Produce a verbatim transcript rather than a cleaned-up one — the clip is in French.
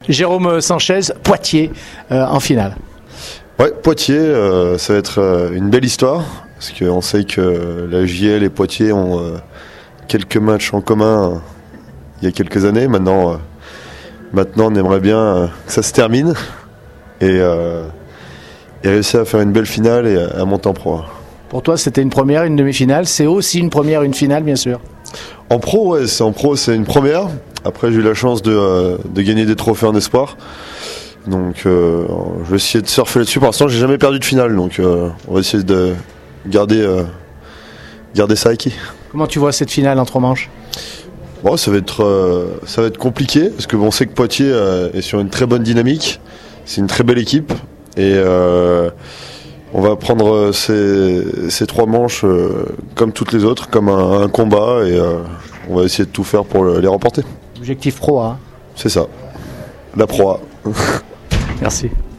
Jérôme Sanchez, Poitiers euh, en finale. Ouais, Poitiers, euh, ça va être euh, une belle histoire, parce qu'on sait que la J L et Poitiers ont euh, quelques matchs en commun euh, il y a quelques années. Maintenant, euh, maintenant on aimerait bien euh, que ça se termine et, euh, et réussir à faire une belle finale et à, à monter en pro. Pour toi, c'était une première, une demi-finale. C'est aussi une première, une finale, bien sûr. En pro, ouais, c'est en pro, c'est une première. Après, j'ai eu la chance de, euh, de gagner des trophées en espoir. Donc, euh, je vais essayer de surfer là-dessus. Pour l'instant, j'ai jamais perdu de finale, donc euh, on va essayer de garder, euh, garder ça acquis. Comment tu vois cette finale en trois manches ? Bon, ça va être, euh, ça va être compliqué parce que bon, on sait que Poitiers euh, est sur une très bonne dynamique. C'est une très belle équipe et euh, on va prendre ces, ces trois manches euh, comme toutes les autres, comme un, un combat et euh, on va essayer de tout faire pour le, les remporter. Objectif pro A. Hein. C'est ça, la Pro A. Merci.